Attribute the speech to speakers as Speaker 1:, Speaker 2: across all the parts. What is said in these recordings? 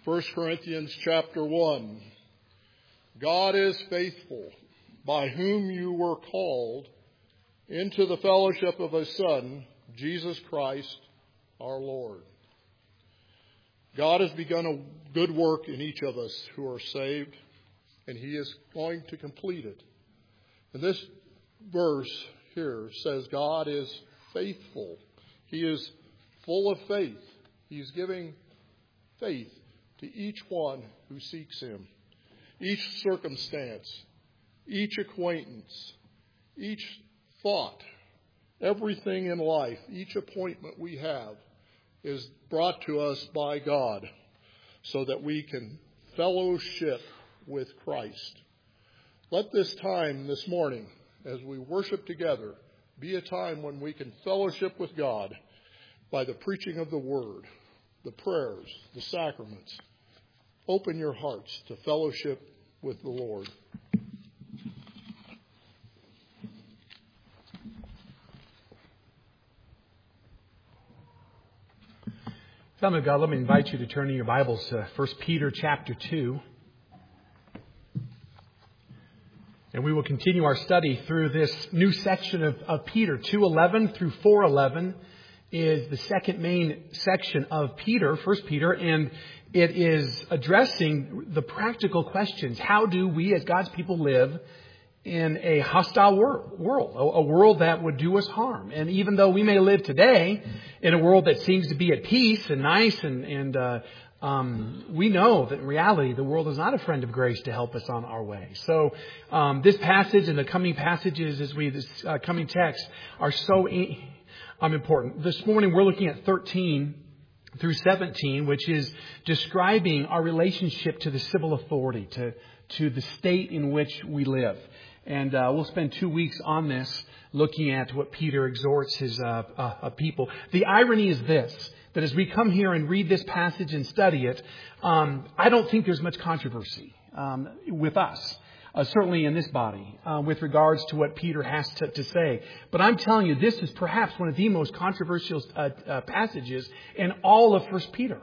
Speaker 1: 1 Corinthians chapter 1. God is faithful, by whom you were called into the fellowship of His Son, Jesus Christ, our Lord. God has begun a good work in each of us who are saved, and He is going to complete it. And this verse here says God is faithful. He is full of faith. He's giving faith to each one who seeks Him. Each circumstance, each acquaintance, each thought, everything in life, each appointment we have is brought to us by God so that we can fellowship with Christ. Let this time this morning, as we worship together, be a time when we can fellowship with God by the preaching of the Word, the prayers, the sacraments. Open your hearts to fellowship with the Lord.
Speaker 2: Family of God, let me invite you to turn in your Bibles to 1 Peter chapter 2. And we will continue our study through this new section of Peter. 2:11 through 4:11 is the second main section of Peter, 1 Peter, and it is addressing the practical questions. How do we as God's people live in a hostile world, a world that would do us harm? And even though we may live today in a world that seems to be at peace and nice and we know that in reality the world is not a friend of grace to help us on our way. So this passage and the coming passages this coming text are so important. This morning we're looking at 13 through 17, which is describing our relationship to the civil authority, to the state in which we live. And we'll spend 2 weeks on this, looking at what Peter exhorts his people. The irony is this, that as we come here and read this passage and study it, I don't think there's much controversy with us, certainly in this body, with regards to what Peter has to say. But I'm telling you, this is perhaps one of the most controversial passages in all of 1 Peter.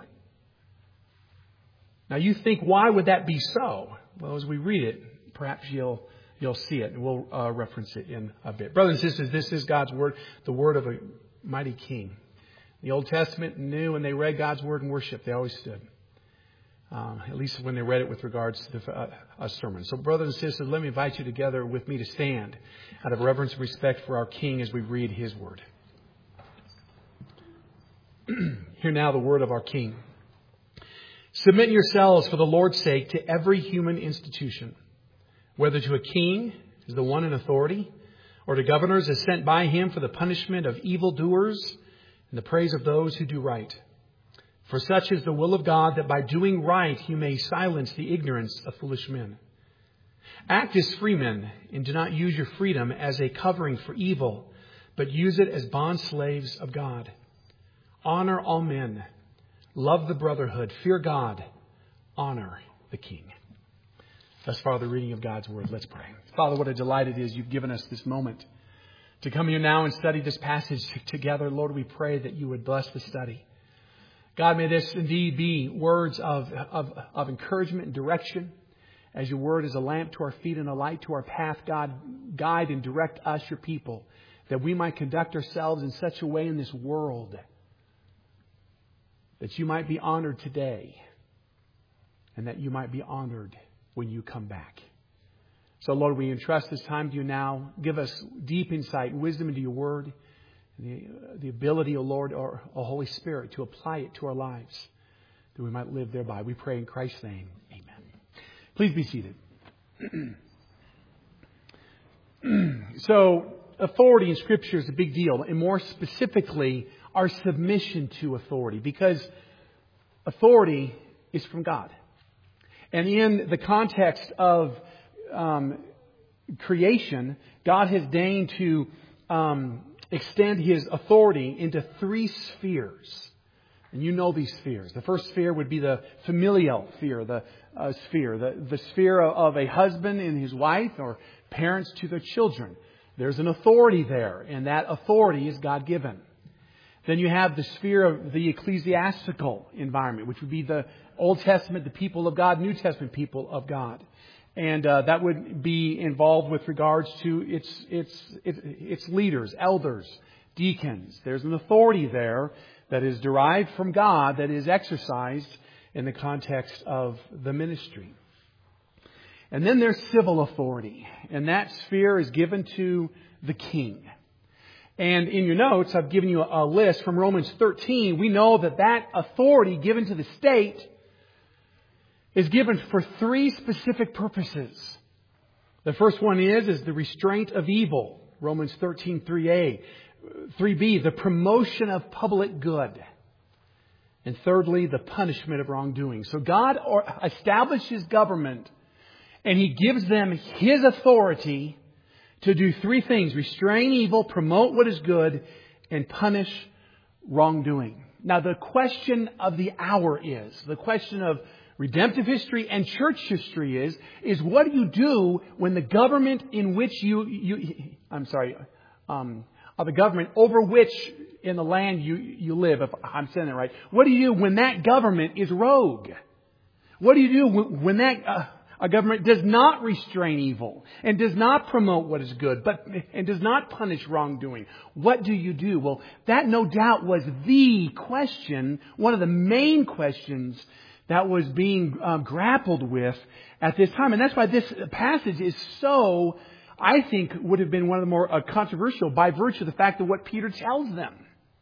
Speaker 2: Now you think, why would that be so? Well, as we read it, perhaps you'll see it, and we'll reference it in a bit. Brothers and sisters, this is God's Word, the Word of a mighty King. The Old Testament and New, when they read God's Word in worship, they always stood. At least when they read it with regards to a sermon. So brothers and sisters, let me invite you together with me to stand out of reverence and respect for our King as we read His Word. Hear now the word of our King. Submit yourselves for the Lord's sake to every human institution, whether to a king as the one in authority, or to governors as sent by him for the punishment of evildoers and the praise of those who do right. For such is the will of God, that by doing right you may silence the ignorance of foolish men. Act as free men, and do not use your freedom as a covering for evil, but use it as bondslaves of God. Honor all men. Love the brotherhood. Fear God. Honor the King. Thus far the reading of God's Word. Let's pray. Father, what a delight it is you've given us this moment to come here now and study this passage together. Lord, we pray that you would bless the study. God, may this indeed be words of encouragement and direction. As your word is a lamp to our feet and a light to our path, God, guide and direct us, your people, that we might conduct ourselves in such a way in this world that you might be honored today and that you might be honored when you come back. So, Lord, we entrust this time to you now. Give us deep insight, wisdom into your word, the ability, O Lord, or O Holy Spirit, to apply it to our lives, that we might live thereby. We pray in Christ's name. Amen. Please be seated. So, authority in Scripture is a big deal, and more specifically, our submission to authority, because authority is from God. And in the context of creation, God has deigned to extend His authority into 3 spheres. And you know these spheres. The first sphere would be the familial sphere, the sphere of a husband and his wife, or parents to their children. There's an authority there, and that authority is God-given. Then you have the sphere of the ecclesiastical environment, which would be the Old Testament, the people of God, New Testament people of God. And that would be involved with regards to its leaders, elders, deacons. There's an authority there that is derived from God that is exercised in the context of the ministry. And then there's civil authority. And that sphere is given to the king. And in your notes, I've given you a list from Romans 13. We know that authority given to the state is given for three specific purposes. The first one is the restraint of evil. Romans 13, 3a. 3b, the promotion of public good. And thirdly, the punishment of wrongdoing. So God establishes government and He gives them His authority to do three things: restrain evil, promote what is good, and punish wrongdoing. Now the question of the hour the question of redemptive history and church history is what do you do when the government in which the government over which in the land you live, if I'm saying that right, what do you do when that government is rogue? What do you do when that a government does not restrain evil and does not promote what is good, and does not punish wrongdoing? What do you do? Well, that no doubt was the question, one of the main questions that was being grappled with at this time. And that's why this passage is so, I think, would have been one of the more controversial by virtue of the fact of what Peter tells them.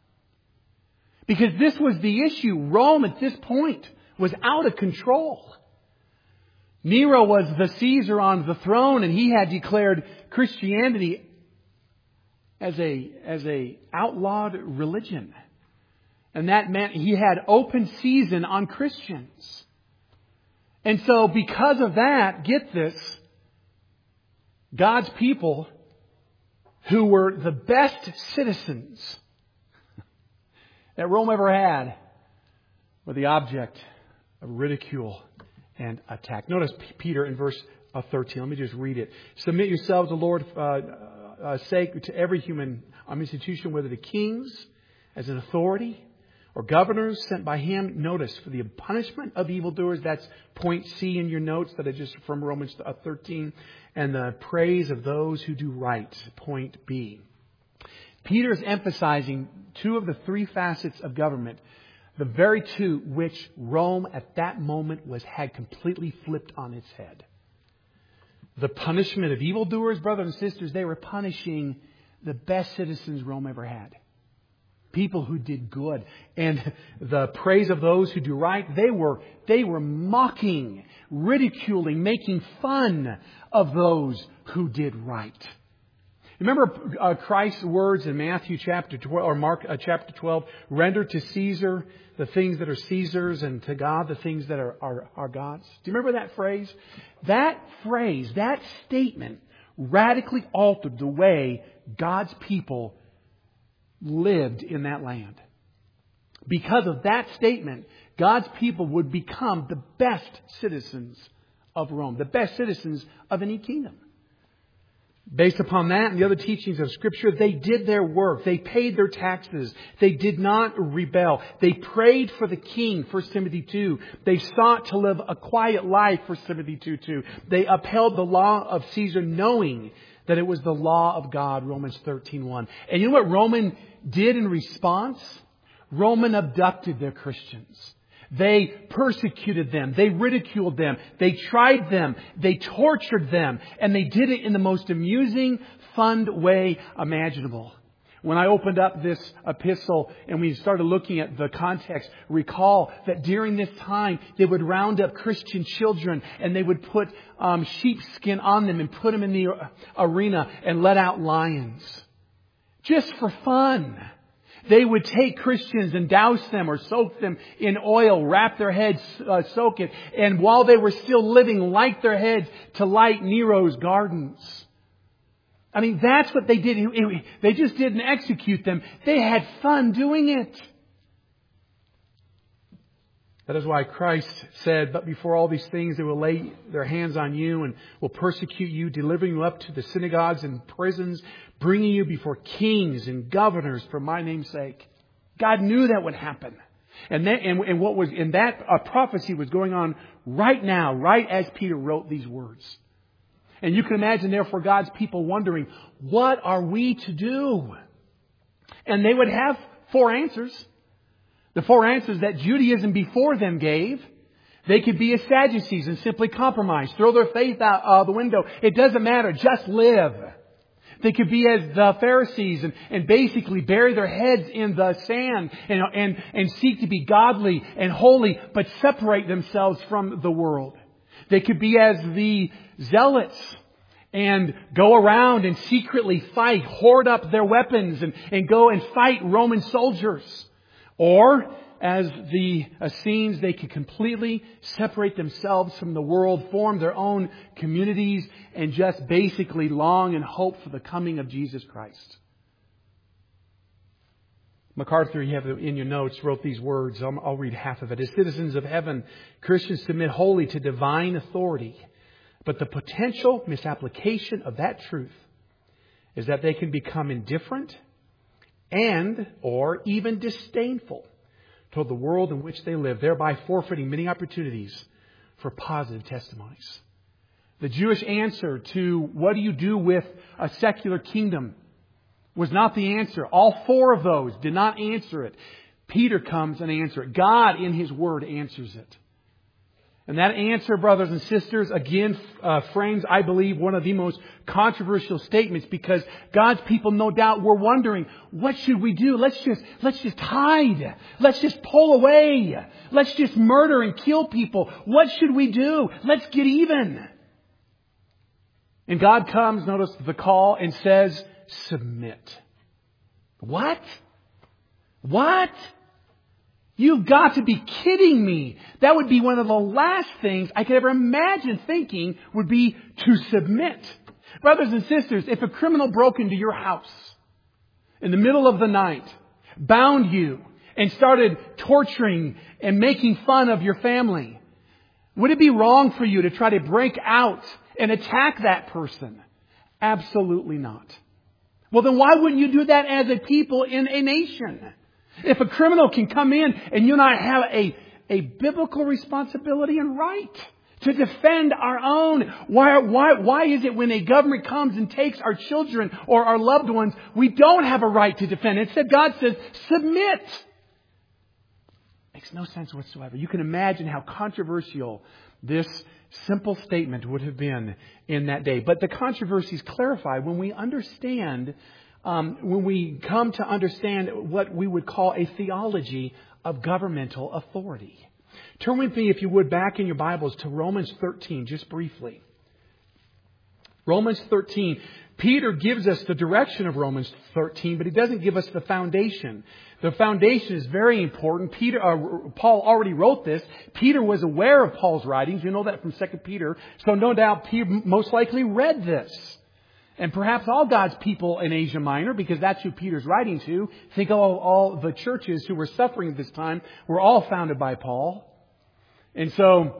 Speaker 2: Because this was the issue. Rome at this point was out of control. Nero was the Caesar on the throne, and he had declared Christianity as a outlawed religion. And that meant he had open season on Christians. And so because of that, get this, God's people, who were the best citizens that Rome ever had, were the object of ridicule and attack. Notice Peter in verse 13. Let me just read it. Submit yourselves to the Lord's sake to every human institution, whether the kings as an authority or governors sent by Him. Notice, for the punishment of evildoers, that's point C in your notes that I just from Romans 13, and the praise of those who do right, point B. Peter's emphasizing two of the three facets of government, the very two which Rome at that moment had completely flipped on its head. The punishment of evildoers, brothers and sisters, they were punishing the best citizens Rome ever had. People who did good. And the praise of those who do right, they were mocking, ridiculing, making fun of those who did right. Remember Christ's words in Matthew chapter 12 or Mark chapter 12, render to Caesar the things that are Caesar's and to God the things that are God's. Do you remember that phrase? That phrase, that statement radically altered the way God's people lived in that land. Because of that statement, God's people would become the best citizens of Rome, the best citizens of any kingdom. Based upon that and the other teachings of Scripture, they did their work. They paid their taxes. They did not rebel. They prayed for the king, 1 Timothy 2. They sought to live a quiet life, 1 Timothy 2:2. They upheld the law of Caesar, knowing that it was the law of God, Romans 13:1. And you know what Roman did in response? Roman abducted their Christians. They persecuted them. They ridiculed them. They tried them. They tortured them. And they did it in the most amusing, fun way imaginable. When I opened up this epistle and we started looking at the context, recall that during this time they would round up Christian children and they would put sheepskin on them and put them in the arena and let out lions. Just for fun. They would take Christians and douse them or soak them in oil, wrap their heads, soak it. And while they were still living, light their heads to light Nero's gardens. I mean, that's what they did. They just didn't execute them. They had fun doing it. That is why Christ said, but before all these things, they will lay their hands on you and will persecute you, delivering you up to the synagogues and prisons, bringing you before kings and governors for my name's sake. God knew that would happen. And what was in that prophecy was going on right now, right as Peter wrote these words. And you can imagine, therefore, God's people wondering, what are we to do? And they would have 4 answers. The 4 answers that Judaism before them gave. They could be as Sadducees and simply compromise, throw their faith out the window. It doesn't matter, just live. They could be as the Pharisees and basically bury their heads in the sand and seek to be godly and holy, but separate themselves from the world. They could be as the Zealots and go around and secretly fight, hoard up their weapons and go and fight Roman soldiers. Or as the Essenes, they could completely separate themselves from the world, form their own communities, and just basically long and hope for the coming of Jesus Christ. MacArthur, you have it in your notes, wrote these words. I'll read half of it. As citizens of heaven, Christians submit wholly to divine authority. But the potential misapplication of that truth is that they can become indifferent and or even disdainful toward the world in which they live, thereby forfeiting many opportunities for positive testimonies. The Jewish answer to what do you do with a secular kingdom was not the answer. All 4 of those did not answer it. Peter comes and answers it. God in His Word answers it. And that answer, brothers and sisters, again frames, I believe, one of the most controversial statements, because God's people, no doubt, were wondering, what should we do? Let's just hide. Let's just pull away. Let's just murder and kill people. What should we do? Let's get even. And God comes, notice the call, and says, submit. What? What? You've got to be kidding me. That would be one of the last things I could ever imagine thinking would be to submit. Brothers and sisters, if a criminal broke into your house in the middle of the night, bound you, and started torturing and making fun of your family, would it be wrong for you to try to break out and attack that person? Absolutely not. Well, then why wouldn't you do that as a people in a nation? If a criminal can come in and you and I have a biblical responsibility and right to defend our own, why is it when a government comes and takes our children or our loved ones, we don't have a right to defend? Instead, God says, submit. Makes no sense whatsoever. You can imagine how controversial this simple statement would have been in that day. But the controversy is clarified when we understand, when we come to understand what we would call a theology of governmental authority. Turn with me, if you would, back in your Bibles to Romans 13, just briefly. Romans 13. Peter gives us the direction of Romans 13, but he doesn't give us the foundation. The foundation is very important. Paul already wrote this. Peter was aware of Paul's writings. You know that from 2 Peter. So no doubt Peter most likely read this. And perhaps all God's people in Asia Minor, because that's who Peter's writing to, think all the churches who were suffering at this time were all founded by Paul. And so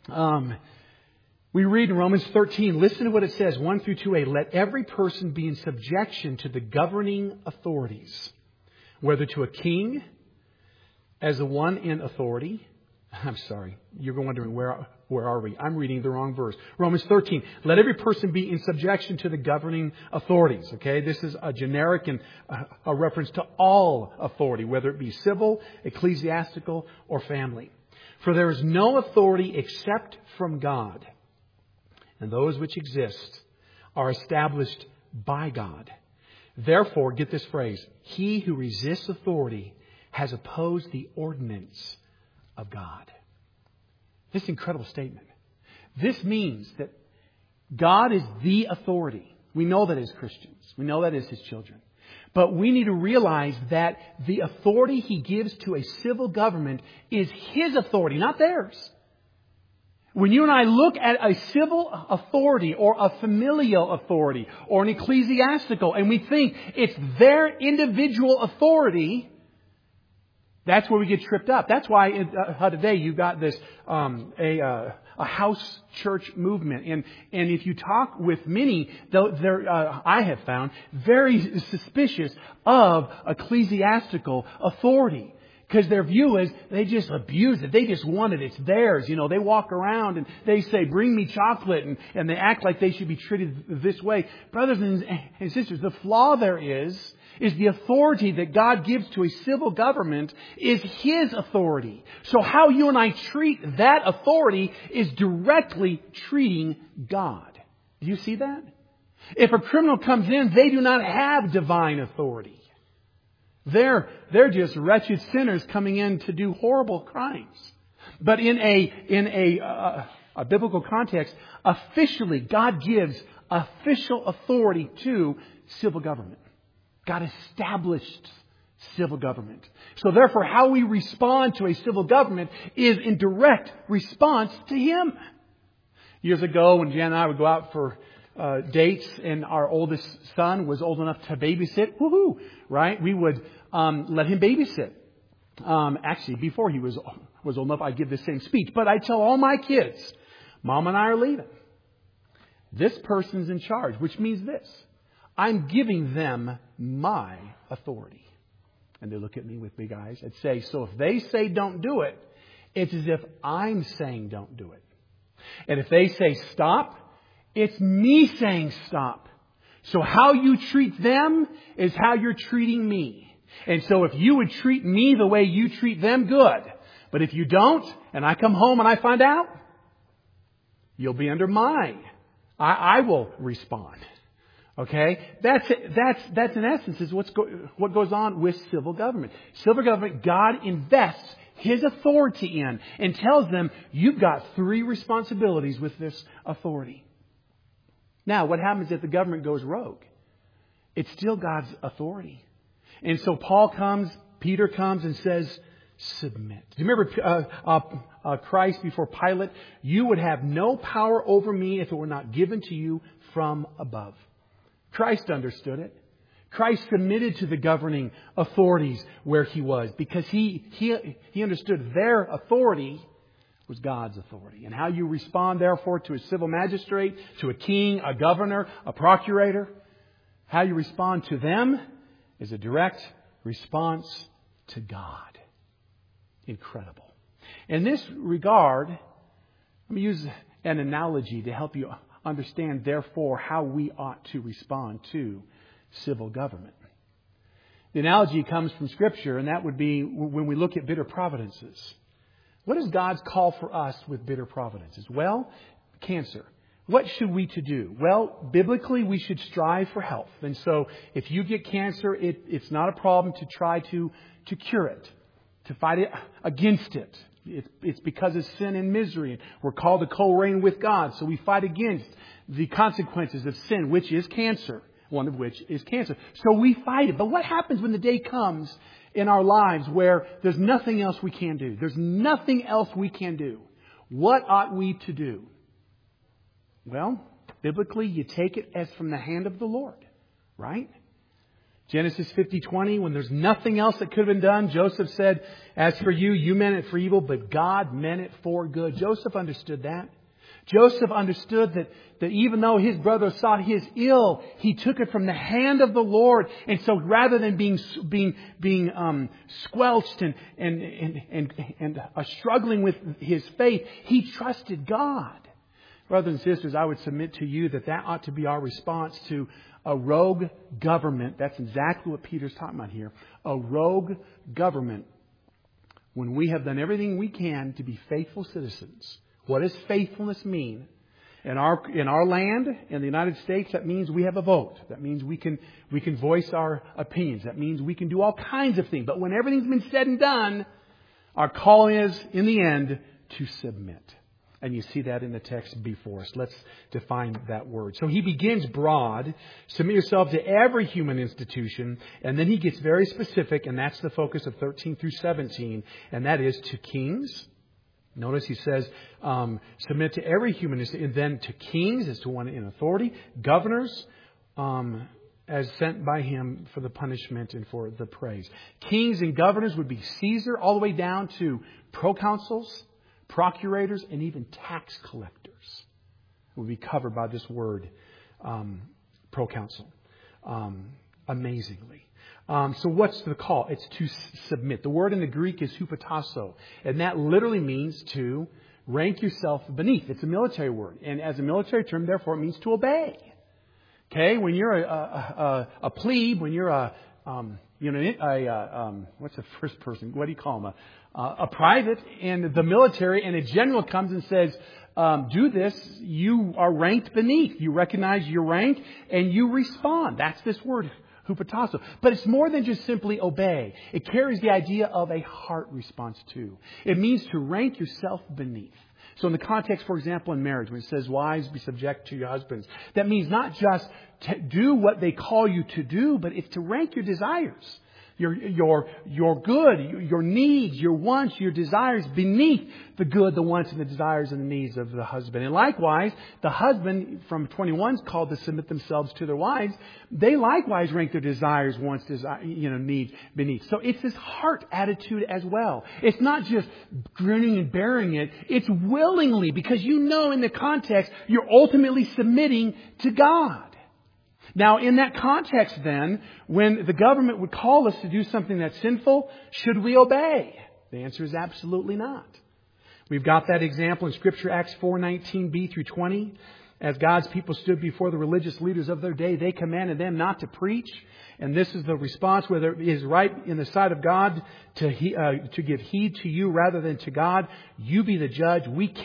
Speaker 2: we read in Romans 13, listen to what it says, 1 through 2a. Let every person be in subjection to the governing authorities, whether to a king as the one in authority. I'm sorry, you're wondering where are we? I'm reading the wrong verse. Romans 13. Let every person be in subjection to the governing authorities. Okay, this is a generic and a reference to all authority, whether it be civil, ecclesiastical, or family. For there is no authority except from God, and those which exist are established by God. Therefore, get this phrase, he who resists authority has opposed the ordinance of God. This incredible statement. This means that God is the authority. We know that as Christians. We know that as His children. But we need to realize that the authority He gives to a civil government is His authority, not theirs. When you and I look at a civil authority or a familial authority or an ecclesiastical and we think it's their individual authority, That's where we get tripped up. That's why today you've got this a house church movement, and if you talk with many, they're I have found very suspicious of ecclesiastical authority. Because their view is they just abuse it. They just want it. It's theirs. You know, they walk around and they say, bring me chocolate. And they act like they should be treated this way. Brothers and sisters, the flaw there is the authority that God gives to a civil government is His authority. So how you and I treat that authority is directly treating God. Do you see that? If a criminal comes in, they do not have divine authority. They're just wretched sinners coming in to do horrible crimes. But in a biblical context, officially, God gives official authority to civil government. God established civil government. So therefore, how we respond to a civil government is in direct response to Him. Years ago, when Jan and I would go out for dates, and our oldest son was old enough to babysit, woohoo, right? We would let him babysit. Actually, before he was old enough, I'd give the same speech. But I tell all my kids, Mom and I are leaving. This person's in charge, which means this. I'm giving them my authority. And they look at me with big eyes. I'd say, so if they say don't do it, it's as if I'm saying don't do it. And if they say stop, it's me saying stop. So how you treat them is how you're treating me. And so if you would treat me the way you treat them, good. But if you don't, and I come home and I find out, you'll be under I will respond. Okay? That's in essence is what goes on with civil government. Civil government, God invests His authority in and tells them, you've got 3 responsibilities with this authority. Now, what happens if the government goes rogue? It's still God's authority. And so Peter comes and says, submit. Do you remember Christ before Pilate? You would have no power over me if it were not given to you from above. Christ understood it. Christ submitted to the governing authorities where He was because he understood their authority was God's authority. And how you respond, therefore, to a civil magistrate, to a king, a governor, a procurator, how you respond to them is a direct response to God. Incredible. In this regard, let me use an analogy to help you understand, therefore, how we ought to respond to civil government. The analogy comes from Scripture, and that would be when we look at bitter providences. What is God's call for us with bitter providences? Well, cancer. What should we to do? Well, biblically, we should strive for health. And so if you get cancer, it's not a problem to try to cure it, to fight it against it. It's because of sin and misery. We're called to co-reign with God. So we fight against the consequences of sin, which is cancer. One of which is cancer. So we fight it. But what happens when the day comes in our lives where there's nothing else we can do? There's nothing else we can do. What ought we to do? Well, biblically, you take it as from the hand of the Lord, right? Genesis 50:20, when there's nothing else that could have been done, Joseph said, as for you, you meant it for evil, but God meant it for good. Joseph understood that. Joseph understood that even though his brother sought his ill, he took it from the hand of the Lord. And so rather than being squelched and struggling with his faith, he trusted God. Brothers and sisters, I would submit to you that ought to be our response to a rogue government. That's exactly what Peter's talking about here. A rogue government. When we have done everything we can to be faithful citizens. What does faithfulness mean? In our land, in the United States, that means we have a vote. That means we can voice our opinions. That means we can do all kinds of things. But when everything's been said and done, our call is, in the end, to submit. And you see that in the text before us. Let's define that word. So he begins broad. Submit yourself to every human institution. And then he gets very specific, and that's the focus of 13 through 17. And that is to kings. Notice he says, submit to every human, and then to kings as to one in authority, governors, as sent by him for the punishment and for the praise. Kings and governors would be Caesar, all the way down to proconsuls, procurators, and even tax collectors would be covered by this word, proconsul. Amazingly. So what's the call? It's to submit. The word in the Greek is hupotasso, and that literally means to rank yourself beneath. It's a military word, and as a military term, therefore, it means to obey. Okay, when you're a plebe, when you're what's the first person? What do you call them? A private in the military, and a general comes and says, do this, you are ranked beneath. You recognize your rank and you respond. That's this word, hupotasso. But it's more than just simply obey. It carries the idea of a heart response too. It means to rank yourself beneath. So in the context, for example, in marriage, when it says, wives, be subject to your husbands, that means not just to do what they call you to do, but it's to rank your desires. Your good, your needs, your wants, your desires beneath the good, the wants, and the desires and the needs of the husband. And likewise, the husband from 21 is called to submit themselves to their wives. They likewise rank their desires, wants, needs beneath. So it's this heart attitude as well. It's not just grinning and bearing it. It's willingly, because you know in the context you're ultimately submitting to God. Now, in that context then, when the government would call us to do something that's sinful, should we obey? The answer is absolutely not. We've got that example in Scripture, Acts 4:19b through 20. As God's people stood before the religious leaders of their day, they commanded them not to preach. And this is the response, whether it is right in the sight of God to give heed to you rather than to God. You be the judge.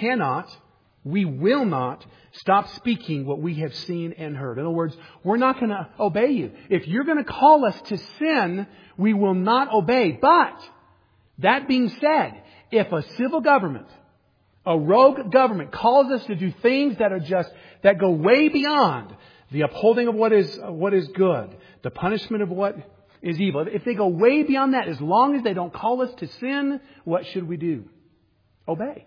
Speaker 2: We will not stop speaking what we have seen and heard. In other words, we're not going to obey you. If you're going to call us to sin, we will not obey. But, that being said, if a civil government, a rogue government calls us to do things that go way beyond the upholding of what is good, the punishment of what is evil, if they go way beyond that, as long as they don't call us to sin, what should we do? Obey.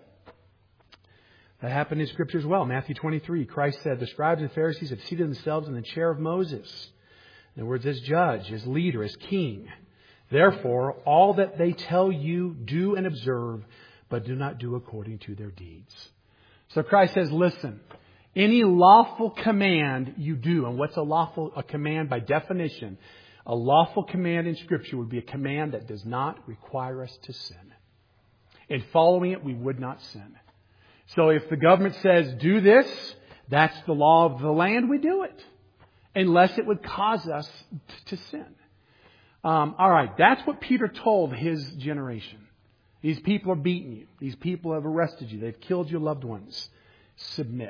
Speaker 2: That happened in Scripture as well. Matthew 23, Christ said, the scribes and Pharisees have seated themselves in the chair of Moses. In other words, as judge, as leader, as king. Therefore, all that they tell you, do and observe, but do not do according to their deeds. So Christ says, listen, any lawful command you do, and what's a command by definition? A lawful command in Scripture would be a command that does not require us to sin. In following it, we would not sin. So if the government says, do this, that's the law of the land, we do it. Unless it would cause us to sin. All right, that's what Peter told his generation. These people are beating you. These people have arrested you. They've killed your loved ones. Submit.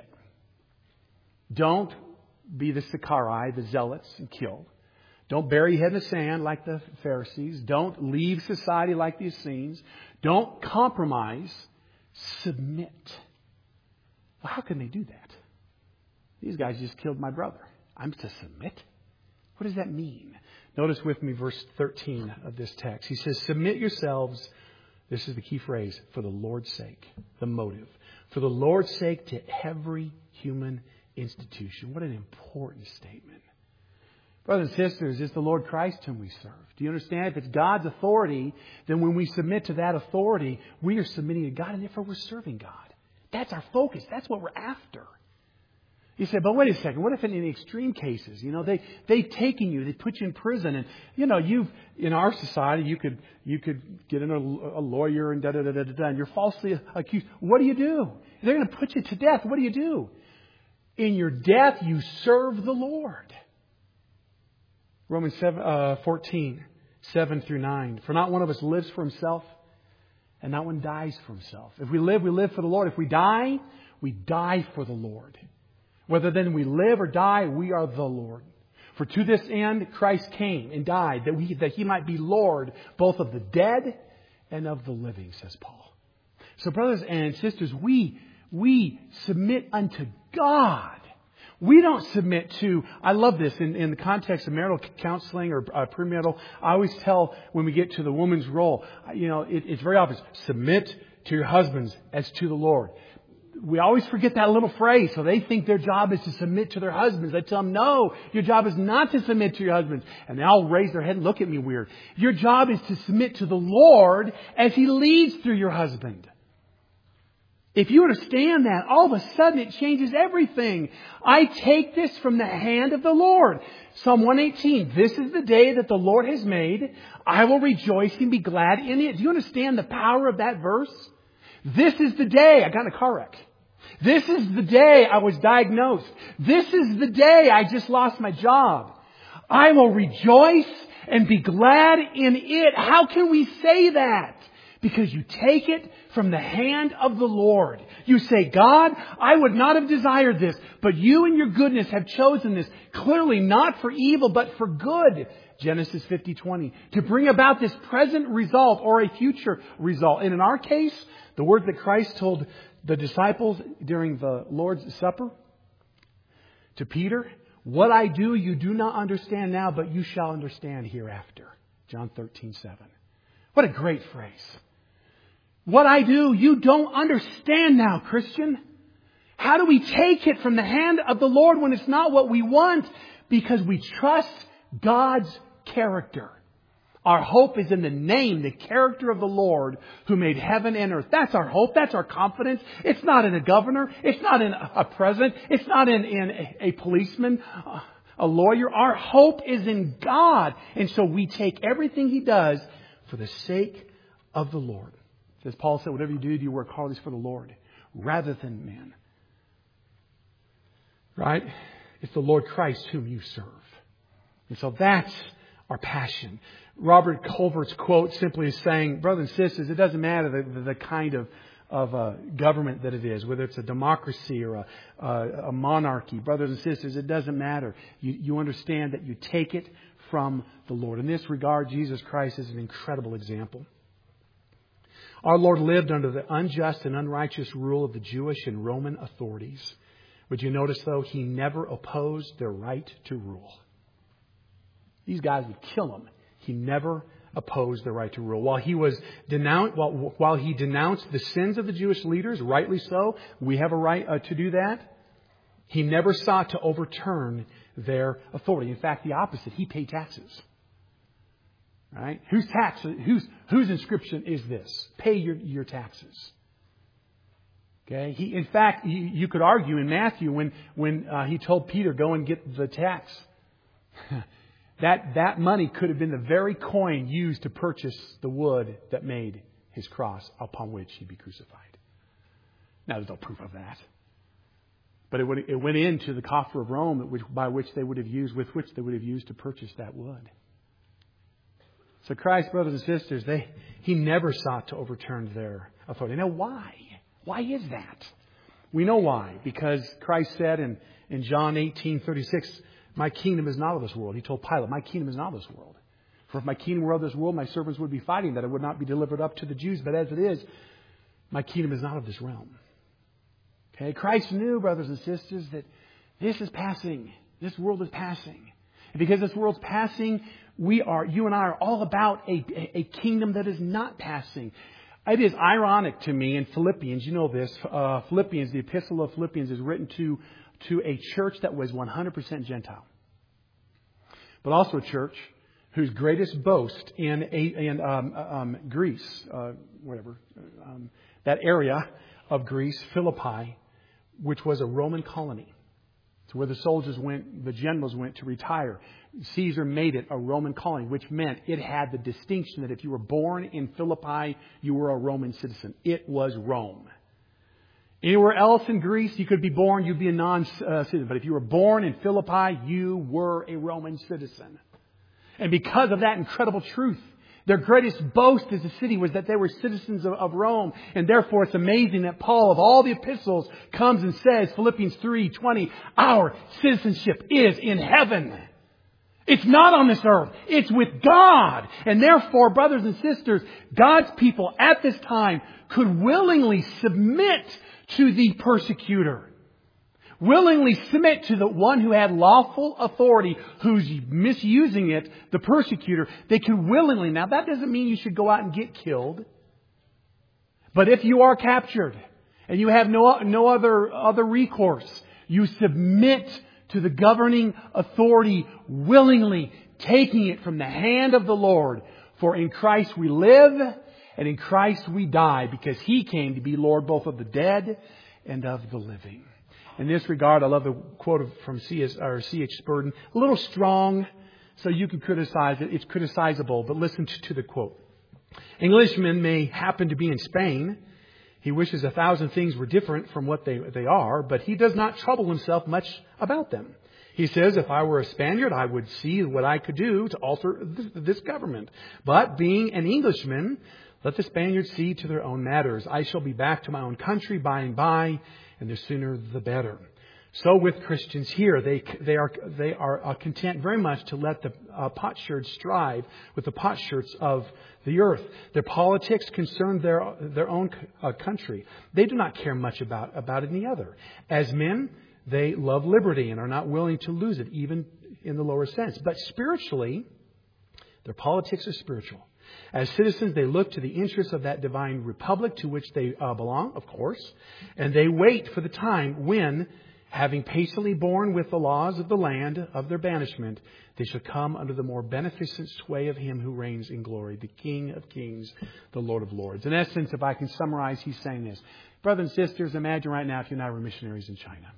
Speaker 2: Don't be the Sicarii, the zealots, and killed. Don't bury your head in the sand like the Pharisees. Don't leave society like the Essenes. Don't compromise. Submit. Well, how can they do that? These guys just killed my brother. I'm to submit? What does that mean? Notice with me verse 13 of this text. He says, submit yourselves, this is the key phrase, for the Lord's sake. The motive. For the Lord's sake to every human institution. What an important statement. Brothers and sisters, it's the Lord Christ whom we serve. Do you understand? If it's God's authority, then when we submit to that authority, we are submitting to God, and therefore we're serving God. That's our focus. That's what we're after. You say, but wait a second. What if in the extreme cases, they've taken you, they put you in prison, and in our society, you could get in a lawyer and and you're falsely accused. What do? They're going to put you to death. What do? In your death, you serve the Lord. Romans 14, 7 through 9. For not one of us lives for himself, and not one dies for himself. If we live, we live for the Lord. If we die for the Lord. Whether then we live or die, we are the Lord. For to this end Christ came and died, that he might be Lord both of the dead and of the living, says Paul. So brothers and sisters, we submit unto God. We don't submit to, I love this, in the context of marital counseling or premarital, I always tell when we get to the woman's role, it's very obvious. Submit to your husbands as to the Lord. we always forget that little phrase. So they think their job is to submit to their husbands. I tell them, no, your job is not to submit to your husbands. And they all raise their head and look at me weird. Your job is to submit to the Lord as He leads through your husband. If you understand that, all of a sudden it changes everything. I take this from the hand of the Lord. Psalm 118, this is the day that the Lord has made. I will rejoice and be glad in it. Do you understand the power of that verse? This is the day I got in a car wreck. This is the day I was diagnosed. This is the day I just lost my job. I will rejoice and be glad in it. How can we say that? Because you take it from the hand of the Lord. You say, God, I would not have desired this, but you in your goodness have chosen this, clearly not for evil, but for good. Genesis 50:20. To bring about this present result or a future result. And in our case, the word that Christ told the disciples during the Lord's Supper to Peter, what I do you do not understand now, but you shall understand hereafter. John 13:7. What a great phrase. What I do, you don't understand now, Christian. How do we take it from the hand of the Lord when it's not what we want? Because we trust God's character. Our hope is in the name, the character of the Lord who made heaven and earth. That's our hope. That's our confidence. It's not in a governor. It's not in a president. It's not in a policeman, a lawyer. Our hope is in God. And so we take everything He does for the sake of the Lord. As Paul said, whatever you do, you work hardly for the Lord rather than man. Right? It's the Lord Christ whom you serve. And so that's our passion. Robert Culvert's quote simply is saying, brothers and sisters, it doesn't matter the kind of government that it is, whether it's a democracy or a monarchy. Brothers and sisters, it doesn't matter. You understand that you take it from the Lord. In this regard, Jesus Christ is an incredible example. Our Lord lived under the unjust and unrighteous rule of the Jewish and Roman authorities. Would you notice, though, He never opposed their right to rule. These guys would kill Him. He never opposed their right to rule. While He denounced the sins of the Jewish leaders, rightly so, we have a right to do that. He never sought to overturn their authority. In fact, the opposite. He paid taxes. Right? Whose inscription is this? Pay your taxes. Okay. In fact, you could argue in Matthew when He told Peter, go and get the tax. That money could have been the very coin used to purchase the wood that made His cross upon which He'd be crucified. Now there's no proof of that. But it went into the coffer of Rome with which they would have used to purchase that wood. So Christ, brothers and sisters, He never sought to overturn their authority. Now why? Why is that? We know why. Because Christ said in John 18:36, my kingdom is not of this world. He told Pilate, my kingdom is not of this world. For if my kingdom were of this world, my servants would be fighting that it would not be delivered up to the Jews. But as it is, my kingdom is not of this realm. Okay, Christ knew, brothers and sisters, that this is passing. This world is passing. And because this world's passing, you and I are all about a kingdom that is not passing. It is ironic to me in Philippians, you know this, Philippians, the epistle of Philippians is written to a church that was 100% Gentile. But also a church whose greatest boast in Greece, that area of Greece, Philippi, which was a Roman colony. It's where the soldiers went, the generals went to retire. Caesar made it a Roman colony, which meant it had the distinction that if you were born in Philippi, you were a Roman citizen. It was Rome. Anywhere else in Greece, you could be born, you'd be a non-citizen. But if you were born in Philippi, you were a Roman citizen. And because of that incredible truth, their greatest boast as a city was that they were citizens of Rome. And therefore, it's amazing that Paul, of all the epistles, comes and says, Philippians 3:20, our citizenship is in heaven. It's not on this earth. It's with God. And therefore, brothers and sisters, God's people at this time could willingly submit to the persecutor. Willingly submit to the one who had lawful authority, who's misusing it, the persecutor. They could willingly. Now, that doesn't mean you should go out and get killed. But if you are captured And you have no other recourse. You submit to the governing authority willingly, taking it from the hand of the Lord. For in Christ we live, and in Christ we die, because He came to be Lord both of the dead and of the living. In this regard, I love the quote from C.H. Spurgeon. A little strong, so you can criticize it. It's criticizable, but listen to the quote. Englishman may happen to be in Spain. He wishes 1,000 things were different from what they are, but he does not trouble himself much about them. He says, if I were a Spaniard, I would see what I could do to alter this government. But being an Englishman, let the Spaniards see to their own matters. I shall be back to my own country by and by, and the sooner the better. So with Christians here, they are content very much to let the potsherds strive with the potsherds of the earth. Their politics concern their own country. They do not care much about any other. As men, they love liberty and are not willing to lose it, even in the lower sense. But spiritually, their politics are spiritual. As citizens, they look to the interests of that divine republic to which they belong, of course, and they wait for the time when, having patiently borne with the laws of the land of their banishment, they shall come under the more beneficent sway of Him who reigns in glory, the King of kings, the Lord of lords. In essence, if I can summarize, he's saying this. Brothers and sisters, imagine right now if you and I were missionaries in China.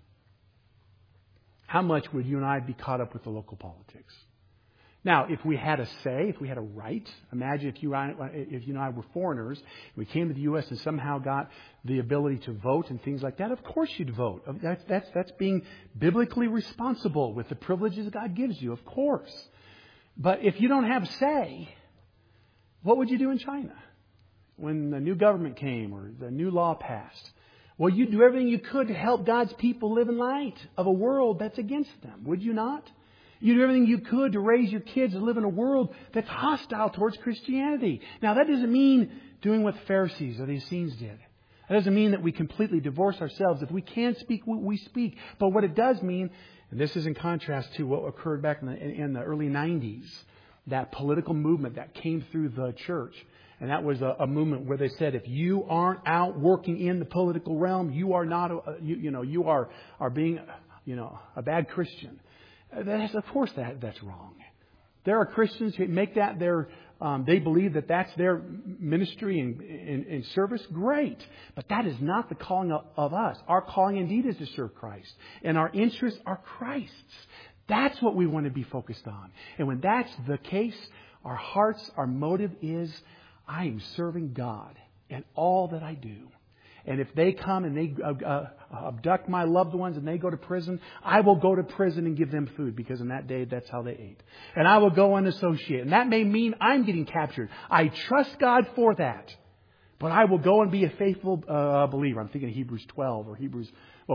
Speaker 2: How much would you and I be caught up with the local politics? Now, if we had a say, if we had a right, imagine if you and I were foreigners, we came to the U.S. and somehow got the ability to vote and things like that, of course you'd vote. That's being biblically responsible with the privileges God gives you, of course. But if you don't have say, what would you do in China when the new government came or the new law passed? Well, you'd do everything you could to help God's people live in light of a world that's against them, would you not? You do everything you could to raise your kids to live in a world that's hostile towards Christianity. Now, that doesn't mean doing what the Pharisees or the Essenes did. That doesn't mean that we completely divorce ourselves. If we can speak, we speak. But what it does mean, and this is in contrast to what occurred back in the early 90s, that political movement that came through the church. And that was a movement where they said, if you aren't out working in the political realm, you are not, you are being, a bad Christian. Of course that's wrong. There are Christians who make that they believe that that's their ministry and service. Great. But that is not the calling of us. Our calling indeed is to serve Christ. And our interests are Christ's. That's what we want to be focused on. And when that's the case, our hearts, our motive is, I am serving God in all that I do. And if they come and they abduct my loved ones and they go to prison, I will go to prison and give them food, because in that day, that's how they ate. And I will go and associate. And that may mean I'm getting captured. I trust God for that. But I will go and be a faithful believer. I'm thinking of Hebrews 12 or Hebrews,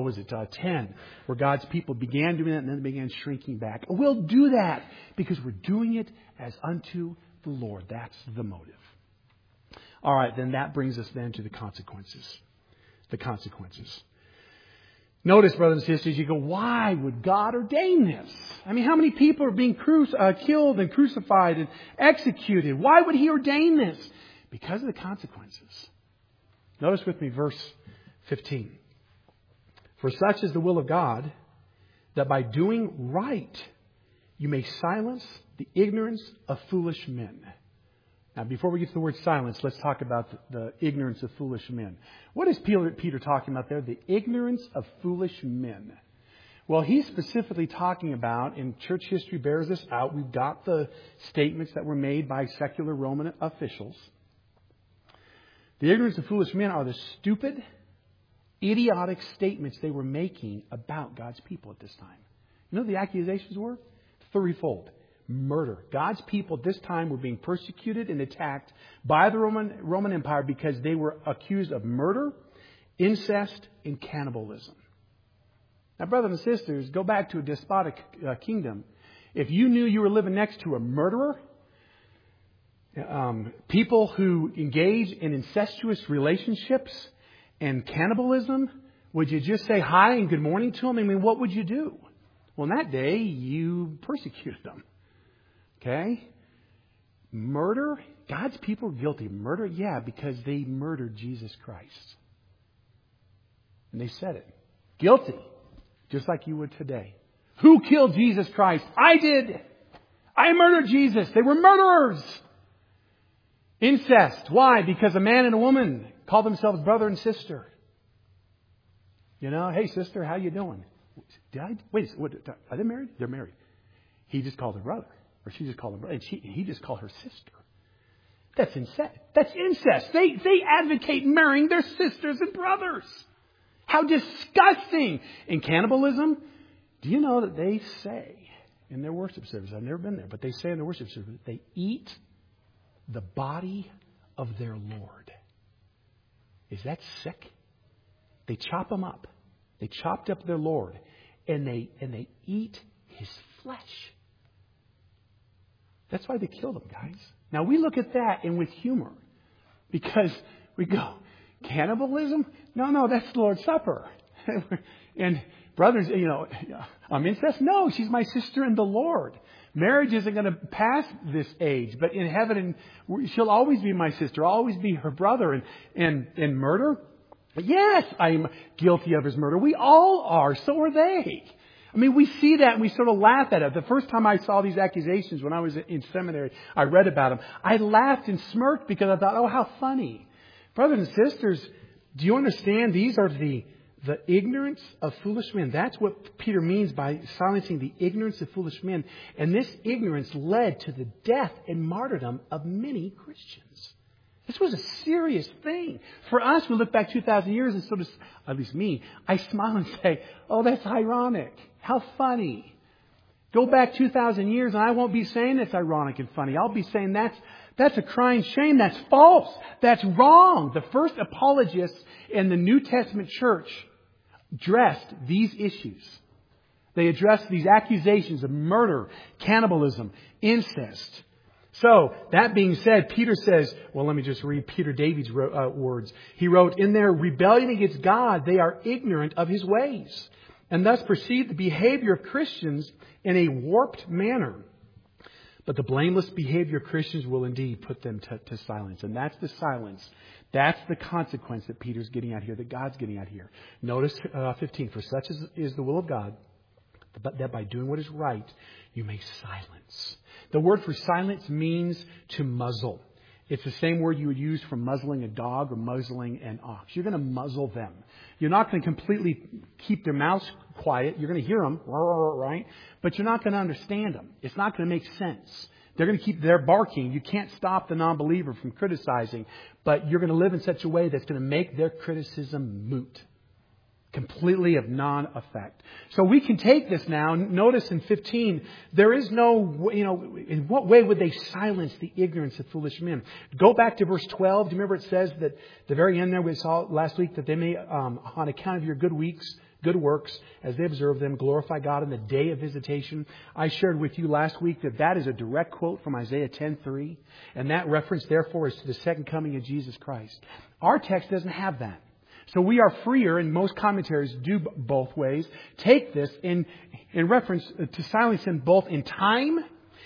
Speaker 2: 10, where God's people began doing that and then they began shrinking back. We'll do that because we're doing it as unto the Lord. That's the motive. All right, then that brings us then to the consequences. The consequences. Notice, brothers and sisters, you go, why would God ordain this? I mean, how many people are being killed and crucified and executed? Why would He ordain this? Because of the consequences. Notice with me verse 15. For such is the will of God, that by doing right you may silence the ignorance of foolish men. Now, before we get to the word silence, let's talk about the ignorance of foolish men. What is Peter talking about there? The ignorance of foolish men. Well, he's specifically talking about, and church history bears this out, we've got the statements that were made by secular Roman officials. The ignorance of foolish men are the stupid, idiotic statements they were making about God's people at this time. You know what the accusations were? Threefold. Murder. God's people at this time were being persecuted and attacked by the Roman Empire because they were accused of murder, incest, and cannibalism. Now, brothers and sisters, go back to a despotic kingdom. If you knew you were living next to a murderer, people who engage in incestuous relationships and cannibalism, would you just say hi and good morning to them? I mean, what would you do? Well, in that day, you persecuted them. Okay? Murder? God's people are guilty of murder? Yeah, because they murdered Jesus Christ. And they said it. Guilty. Just like you would today. Who killed Jesus Christ? I did. I murdered Jesus. They were murderers. Incest. Why? Because a man and a woman called themselves brother and sister. You know, hey sister, how you doing? Are they married? They're married. He just called her brother. Or she just called him brother. And he just called her sister. That's incest. That's incest. They advocate marrying their sisters and brothers. How disgusting. And cannibalism, do you know that they say in their worship service, I've never been there, but they say in their worship service, they eat the body of their Lord. Is that sick? They chop him up. They chopped up their Lord and they eat his flesh. That's why they killed him, guys. Now we look at that and with humor because we go, cannibalism? No, that's the Lord's Supper. And brothers, incest? No, she's my sister in the Lord. Marriage isn't going to pass this age, but in heaven, she'll always be my sister. I'll always be her brother. And murder? Yes, I'm guilty of his murder. We all are. So are they. I mean, we see that and we sort of laugh at it. The first time I saw these accusations when I was in seminary, I read about them. I laughed and smirked because I thought, oh, how funny. Brothers and sisters, do you understand? These are the ignorance of foolish men. That's what Peter means by silencing the ignorance of foolish men. And this ignorance led to the death and martyrdom of many Christians. This was a serious thing. For us, we look back 2,000 years and sort of, at least me, I smile and say, oh, that's ironic. How funny. Go back 2,000 years and I won't be saying it's ironic and funny. I'll be saying that's a crying shame. That's false. That's wrong. The first apologists in the New Testament church addressed these issues. They addressed these accusations of murder, cannibalism, incest. So, that being said, Peter says, well, let me just read Peter David's words. He wrote, in their rebellion against God, they are ignorant of his ways, and thus perceive the behavior of Christians in a warped manner. But the blameless behavior of Christians will indeed put them to silence. And that's the silence. That's the consequence that Peter's getting at here, that God's getting at here. Notice 15, for such is the will of God, that by doing what is right, you may silence. The word for silence means to muzzle. It's the same word you would use for muzzling a dog or muzzling an ox. You're going to muzzle them. You're not going to completely keep their mouths quiet. You're going to hear them, right? But you're not going to understand them. It's not going to make sense. They're going to keep their barking. You can't stop the non-believer from criticizing, but you're going to live in such a way that's going to make their criticism moot. Completely of non-effect. So we can take this now. Notice in 15, there is no, in what way would they silence the ignorance of foolish men? Go back to verse 12. Do you remember it says that at the very end there we saw last week that they may, on account of your good works, as they observe them, glorify God in the day of visitation. I shared with you last week that is a direct quote from Isaiah 10:3. And that reference, therefore, is to the second coming of Jesus Christ. Our text doesn't have that. So we are freer, and most commentaries do both ways. Take this in reference to silence him both in time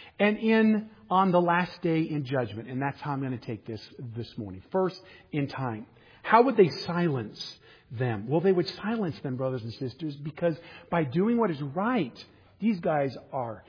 Speaker 2: and on the last day in judgment. And that's how I'm going to take this morning. First, in time. How would they silence them? Well, they would silence them, brothers and sisters, because by doing what is right, these guys are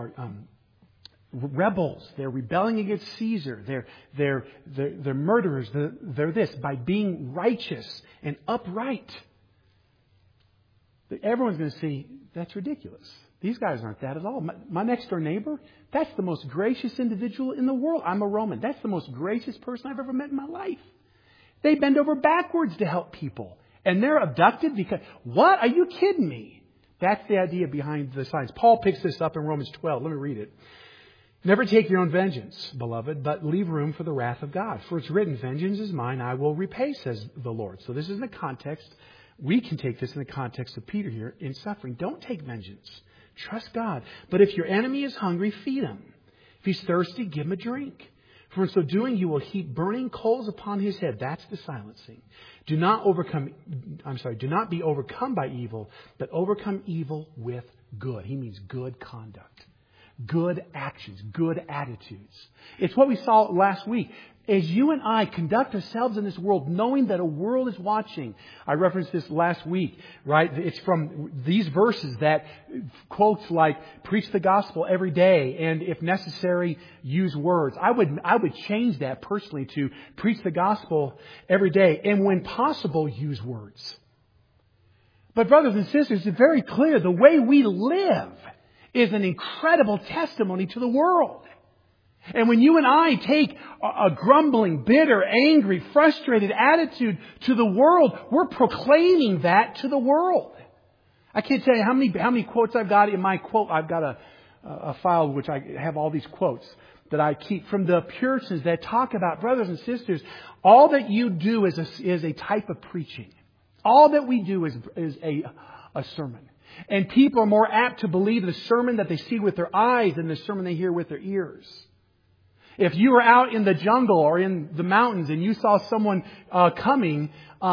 Speaker 2: rebels. They're rebelling against Caesar. They're murderers. They're this. By being righteous and upright, everyone's going to see that's ridiculous. These guys aren't that at all. My next door neighbor, that's the most gracious individual in the world. I'm a Roman. That's the most gracious person I've ever met in my life. They bend over backwards to help people. And they're abducted because, what? Are you kidding me? That's the idea behind the signs. Paul picks this up in Romans 12. Let me read it. Never take your own vengeance, beloved, but leave room for the wrath of God. For it's written, vengeance is mine, I will repay, says the Lord. So this is in the context. We can take this in the context of Peter here in suffering. Don't take vengeance. Trust God. But if your enemy is hungry, feed him. If he's thirsty, give him a drink. For in so doing, you will heap burning coals upon his head. That's the silencing. Do not be overcome by evil, but overcome evil with good. He means good conduct. Good actions, good attitudes. It's what we saw last week. as you and I conduct ourselves in this world, knowing that a world is watching. I referenced this last week, right? It's from these verses that quotes like, preach the gospel every day, and if necessary, use words. I would change that personally to preach the gospel every day, and when possible, use words. But brothers and sisters, it's very clear the way we live is an incredible testimony to the world. And when you and I take a grumbling, bitter, angry, frustrated attitude to the world, we're proclaiming that to the world. I can't tell you how many quotes I've got in my quote. I've got a file which I have all these quotes that I keep from the Puritans that talk about, brothers and sisters, all that you do is a type of preaching. All that we do is a sermon. And people are more apt to believe the sermon that they see with their eyes than the sermon they hear with their ears. If you were out in the jungle or in the mountains and you saw someone walking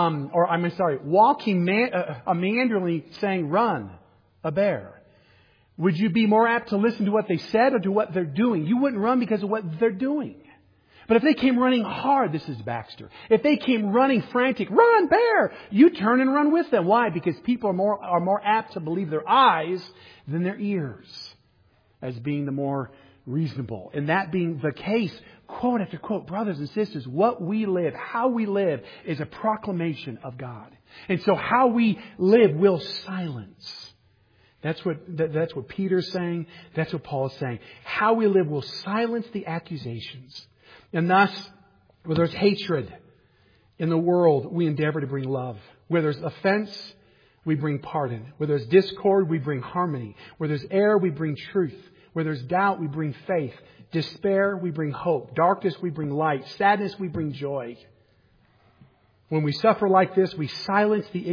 Speaker 2: meanderly saying, "Run, a bear," would you be more apt to listen to what they said or to what they're doing? You wouldn't run because of what they're doing. But if they came running hard, this is Baxter. If they came running frantic, "Run, bear!" you turn and run with them. Why? Because people are more apt to believe their eyes than their ears as being the more reasonable. And that being the case, quote after quote, brothers and sisters, what we live, how we live is a proclamation of God. And so how we live will silence. That's what Peter's saying. That's what Paul is saying. How we live will silence the accusations. And thus, where there's hatred in the world, we endeavor to bring love. Where there's offense, we bring pardon. Where there's discord, we bring harmony. Where there's error, we bring truth. Where there's doubt, we bring faith. Despair, we bring hope. Darkness, we bring light. Sadness, we bring joy. When we suffer like this, we silence the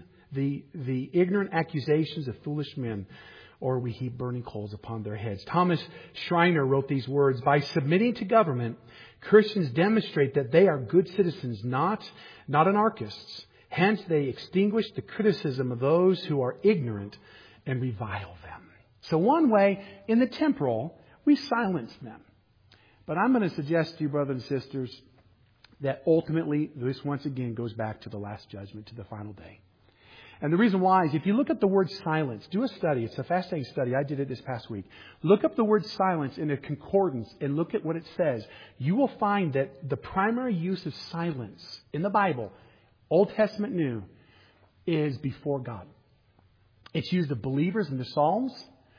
Speaker 2: ignorant accusations of foolish men, or we heap burning coals upon their heads. Thomas Schreiner wrote these words: "By submitting to government, Christians demonstrate that they are good citizens, not anarchists. Hence, they extinguish the criticism of those who are ignorant and revile them." So one way, in the temporal, we silence them. But I'm going to suggest to you, brothers and sisters, that ultimately this once again goes back to the last judgment, to the final day. And the reason why is if you look at the word silence, do a study. It's a fascinating study. I did it this past week. Look up the word silence in a concordance and look at what it says. You will find that the primary use of silence in the Bible, Old Testament, New, is before God. It's used of believers in the Psalms.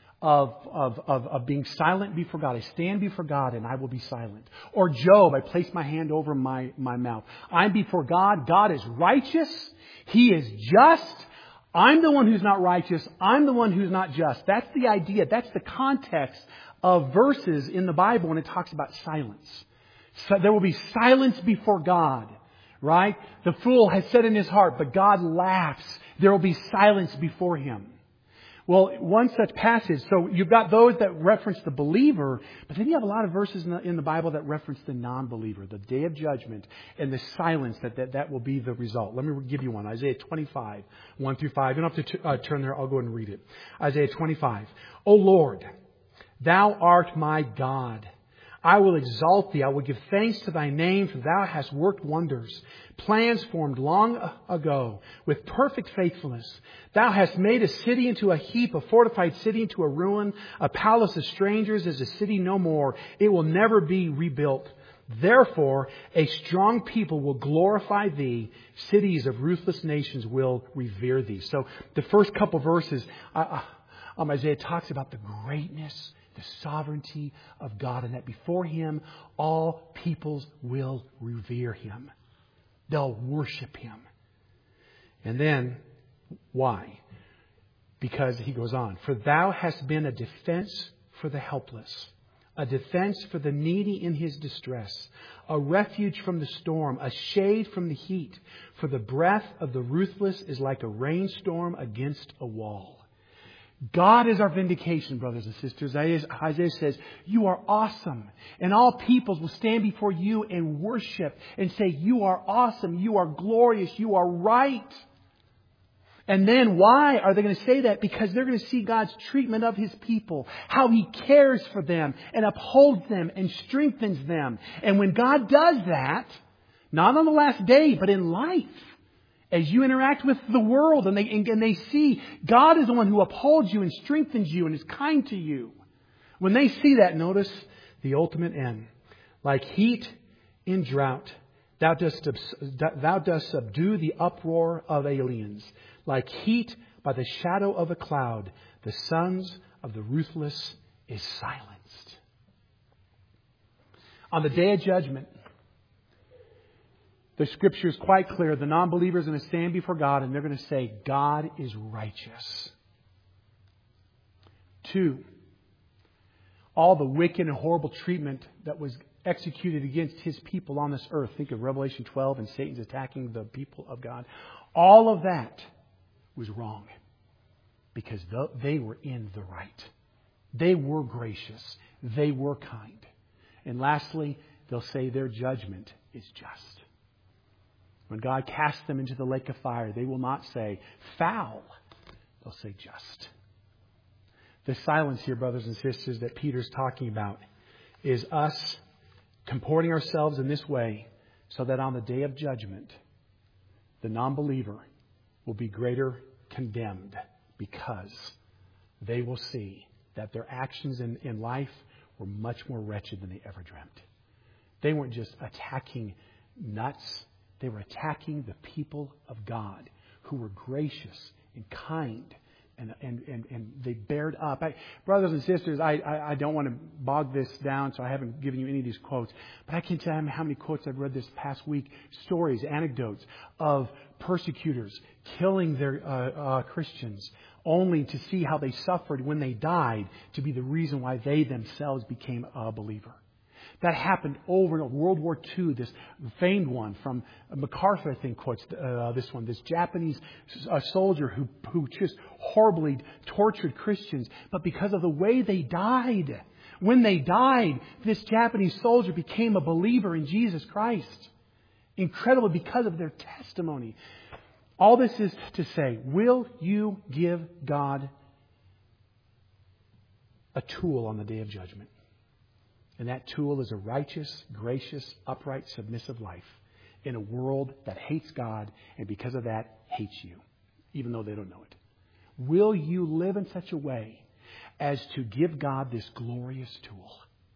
Speaker 2: Of being silent before God. I stand before God and I will be silent. Or Job, I place my hand over my mouth. I'm before God. God is righteous. He is just. I'm the one who's not righteous. I'm the one who's not just. That's the idea. That's the context of verses in the Bible when it talks about silence. So there will be silence before God. Right? The fool has said in his heart, but God laughs. There will be silence before Him. Well, one such passage, so you've got those that reference the believer, but then you have a lot of verses in the Bible that reference the non-believer, the day of judgment, and the silence that will be the result. Let me give you one. Isaiah 25, 1 through 5. You don't have to turn there. I'll go ahead and read it. Isaiah 25. "O Lord, Thou art my God. I will exalt Thee. I will give thanks to Thy name, for Thou hast worked wonders. Plans formed long ago with perfect faithfulness. Thou hast made a city into a heap, a fortified city into a ruin. A palace of strangers is a city no more. It will never be rebuilt. Therefore, a strong people will glorify Thee. Cities of ruthless nations will revere Thee." So the first couple verses, Isaiah talks about the greatness, the sovereignty of God, and that before Him, all peoples will revere Him. They'll worship Him. And then, why? Because he goes on, "For Thou hast been a defense for the helpless, a defense for the needy in his distress, a refuge from the storm, a shade from the heat. For the breath of the ruthless is like a rainstorm against a wall." God is our vindication, brothers and sisters. Isaiah says, "You are awesome. And all peoples will stand before You and worship and say, You are awesome. You are glorious. You are right." And then why are they going to say that? Because they're going to see God's treatment of His people, how He cares for them and upholds them and strengthens them. And when God does that, not on the last day, but in life, as you interact with the world and they see God is the one who upholds you and strengthens you and is kind to you. When they see that, notice the ultimate end. Like heat in drought, thou dost subdue the uproar of aliens. Like heat by the shadow of a cloud, the sons of the ruthless is silenced. On the day of judgment, the Scripture is quite clear. The non-believers are going to stand before God and they're going to say, God is righteous. 2, all the wicked and horrible treatment that was executed against His people on this earth. Think of Revelation 12 and Satan's attacking the people of God. All of that was wrong because they were in the right. They were gracious. They were kind. And lastly, they'll say their judgment is just. When God casts them into the lake of fire, they will not say foul. They'll say just. The silence here, brothers and sisters, that Peter's talking about is us comporting ourselves in this way so that on the day of judgment, the non-believer will be greater condemned because they will see that their actions in life were much more wretched than they ever dreamt. They weren't just attacking nuts. They were attacking the people of God who were gracious and kind and they bared up. Brothers and sisters, I don't want to bog this down, so I haven't given you any of these quotes. But I can tell you how many quotes I've read this past week. Stories, anecdotes of persecutors killing their Christians only to see how they suffered when they died to be the reason why they themselves became a believer. That happened over and over. World War II, this famed one from MacArthur, I think, quotes this one. This Japanese soldier who just horribly tortured Christians. But because of the way they died, when they died, this Japanese soldier became a believer in Jesus Christ. Incredible because of their testimony. All this is to say, will you give God a tool on the day of judgment? And that tool is a righteous, gracious, upright, submissive life in a world that hates God and because of that hates you, even though they don't know it. Will you live in such a way as to give God this glorious tool?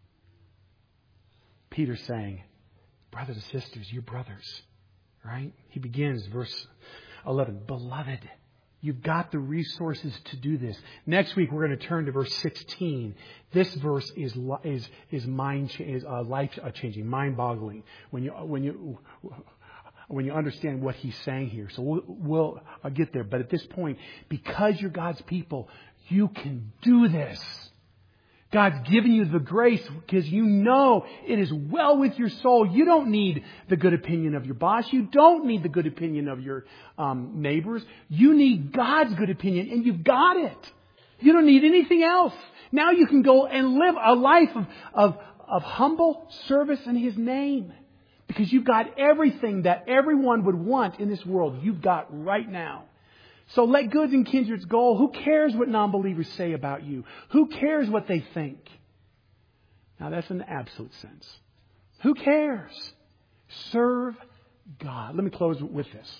Speaker 2: Peter's saying, brothers and sisters, you're brothers, right? He begins, verse 11, beloved, you've got the resources to do this. Next week, we're going to turn to verse 16. This verse is life-changing, mind-boggling when you understand what he's saying here. So we'll get there. But at this point, because you're God's people, you can do this. God's given you the grace because you know it is well with your soul. You don't need the good opinion of your boss. You don't need the good opinion of your neighbors. You need God's good opinion, and you've got it. You don't need anything else. Now you can go and live a life of humble service in His name because you've got everything that everyone would want in this world. You've got right now. So let goods and kindreds go. Who cares what non-believers say about you? Who cares what they think? Now that's in the absolute sense. Who cares? Serve God. Let me close with this.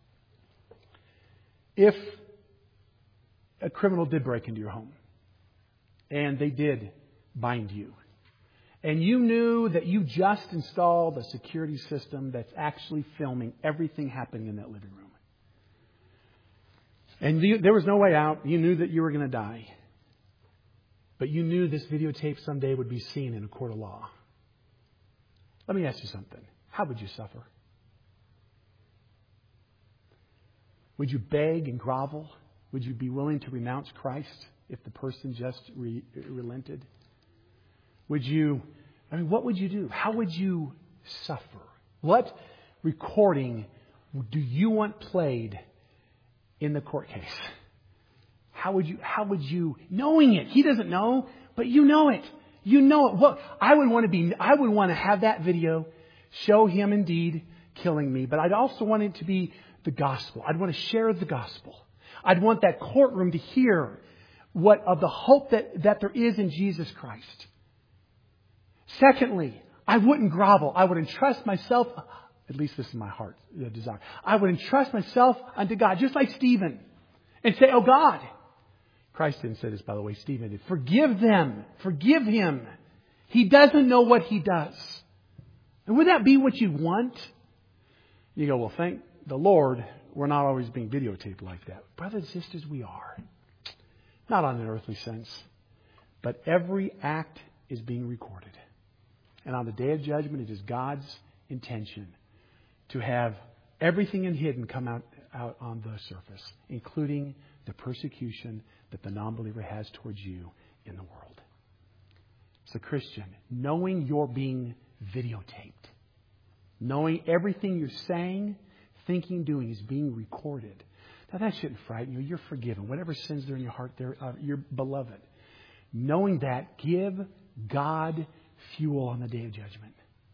Speaker 2: If a criminal did break into your home and they did bind you, and you knew that you just installed a security system that's actually filming everything happening in that living room, and there was no way out. You knew that you were going to die. But you knew this videotape someday would be seen in a court of law. Let me ask you something. How would you suffer? Would you beg and grovel? Would you be willing to renounce Christ if the person just relented? What would you do? How would you suffer? What recording do you want played in the court case? How would you, knowing it? He doesn't know, but you know it. You know it. Well, I would want to have that video show him indeed killing me, but I'd also want it to be the gospel. I'd want to share the gospel. I'd want that courtroom to hear what of the hope that there is in Jesus Christ. Secondly, I wouldn't grovel. I would entrust myself, at least this is my heart desire. I would entrust myself unto God, just like Stephen, and say, oh God. Christ didn't say this, by the way. Stephen did. Forgive them. Forgive him. He doesn't know what he does. And would that be what you want? You go, well, thank the Lord, we're not always being videotaped like that. Brothers and sisters, we are. Not on an earthly sense. But every act is being recorded. And on the day of judgment, it is God's intention to have everything in hidden come out on the surface, including the persecution that the non-believer has towards you in the world. So, Christian, knowing you're being videotaped, knowing everything you're saying, thinking, doing is being recorded. Now, that shouldn't frighten you. You're forgiven. Whatever sins are in your heart, you're beloved. Knowing that, give God fuel on the day of judgment.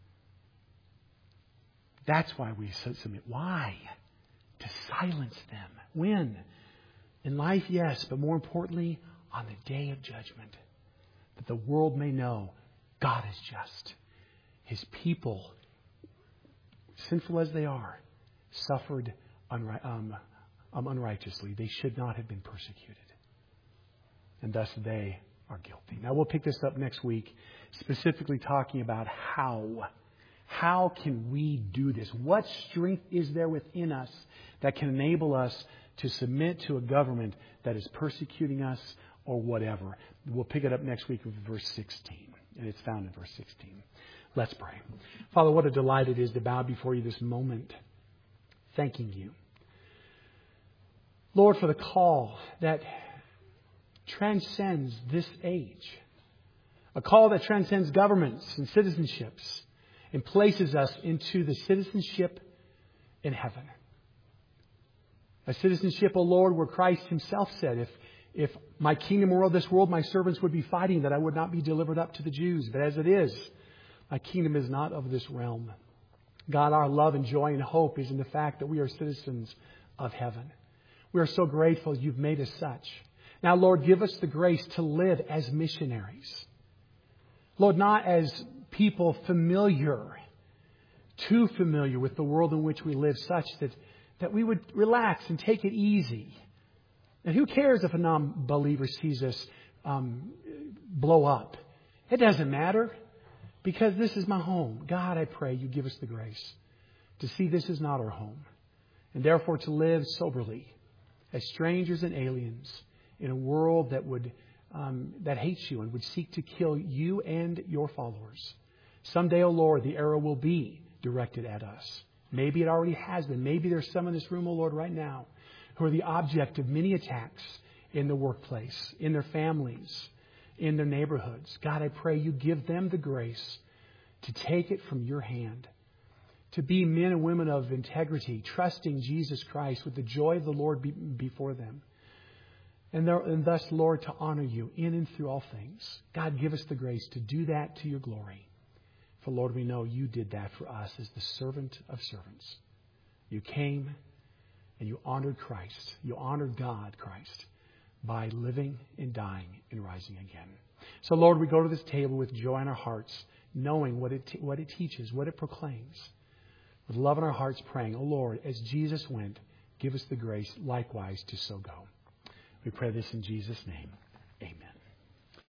Speaker 2: That's why we submit. Why? To silence them. When? In life, yes, but more importantly, on the day of judgment. That the world may know God is just. His people, sinful as they are, suffered unrighteously. They should not have been persecuted. And thus they are guilty. Now we'll pick this up next week, specifically talking about how. How can we do this? What strength is there within us that can enable us to submit to a government that is persecuting us or whatever? We'll pick it up next week with verse 16. And it's found in verse 16. Let's pray. Father, what a delight it is to bow before you this moment, thanking you, Lord, for the call that transcends this age. A call that transcends governments and citizenships and places us into the citizenship in heaven. A citizenship, O Lord, where Christ himself said, if my kingdom were of this world, my servants would be fighting that I would not be delivered up to the Jews. But as it is, my kingdom is not of this realm. God, our love and joy and hope is in the fact that we are citizens of heaven. We are so grateful you've made us such. Now, Lord, give us the grace to live as missionaries. Lord, not as people too familiar with the world in which we live, such that we would relax and take it easy. And who cares if a non-believer sees us blow up? It doesn't matter, because this is my home. God, I pray you give us the grace to see this is not our home, and therefore to live soberly as strangers and aliens in a world that hates you and would seek to kill you and your followers. Someday, O Lord, the arrow will be directed at us. Maybe it already has been. Maybe there's some in this room, O Lord, right now who are the object of many attacks in the workplace, in their families, in their neighborhoods. God, I pray you give them the grace to take it from your hand, to be men and women of integrity, trusting Jesus Christ with the joy of the Lord before them. And thus, Lord, to honor you in and through all things. God, give us the grace to do that to your glory. For, Lord, we know you did that for us as the servant of servants. You came and you honored Christ. You honored God, Christ, by living and dying and rising again. So, Lord, we go to this table with joy in our hearts, knowing what it teaches, what it proclaims. With love in our hearts, praying, oh, Lord, as Jesus went, give us the grace likewise to so go. We pray this in Jesus' name.